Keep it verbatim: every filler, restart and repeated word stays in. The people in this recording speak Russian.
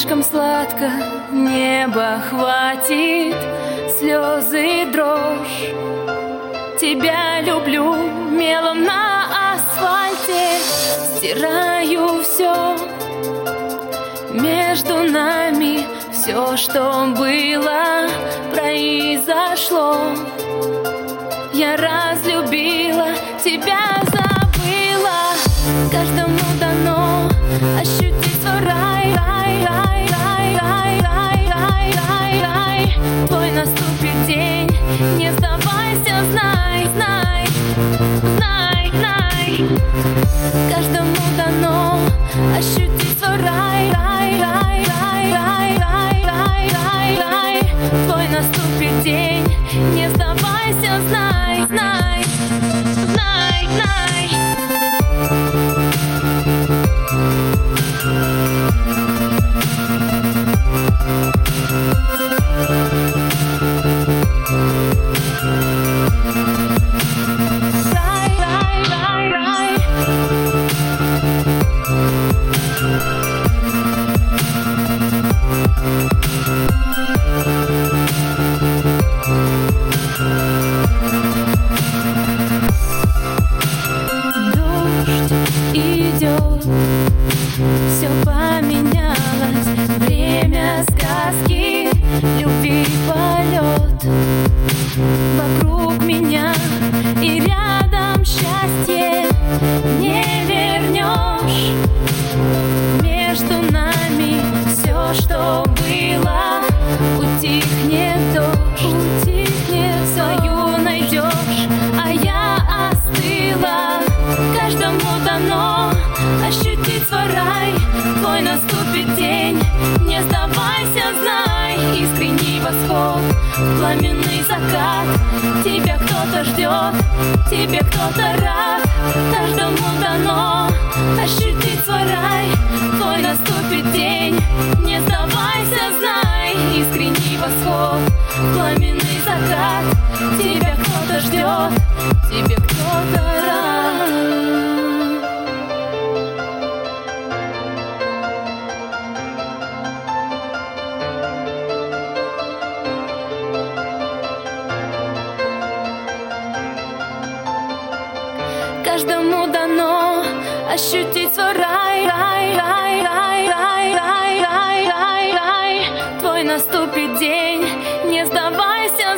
слишком сладко, небо хватит, слезы, дрожь. Тебя люблю мелом на асфальте, стираю все между нами, все, что было, произошло. Я разлюбила, тебя забыла. Каждому дано ощутить свой рай, рай, рай, рай, рай, рай, рай, рай, рай. Твой наступит день, не сдавайся, знай, знай, знай, знай. Каждому дано ощутить свой рай, рай, рай, рай, рай, рай, рай, рай, рай. Твой наступит день, не сдавайся, знай, знай, знай, знай. Рай, рай, рай, рай. Дождь идет, все поменялось, время сказки, любви полет. Вокруг меня и рядом счастье не вернешь. Между нами все, что было, утихнет дождь, утихнет, свою найдешь, а я остыла. Каждому дано ощутить свой рай, твой наступит день, не сдавайся, знай. Искренний восход, пламенный закат, тебя кто-то ждет, тебе кто-то рад. Каждому дано ощутить свой рай, твой наступит день, не сдавайся, знай. Искренний восход, пламенный закат, тебя кто-то ждет, тебе кто-то рад. Каждому дано ощутить свой рай, рай, рай, рай, рай, рай, рай, рай, рай. Твой наступит день, не сдавайся,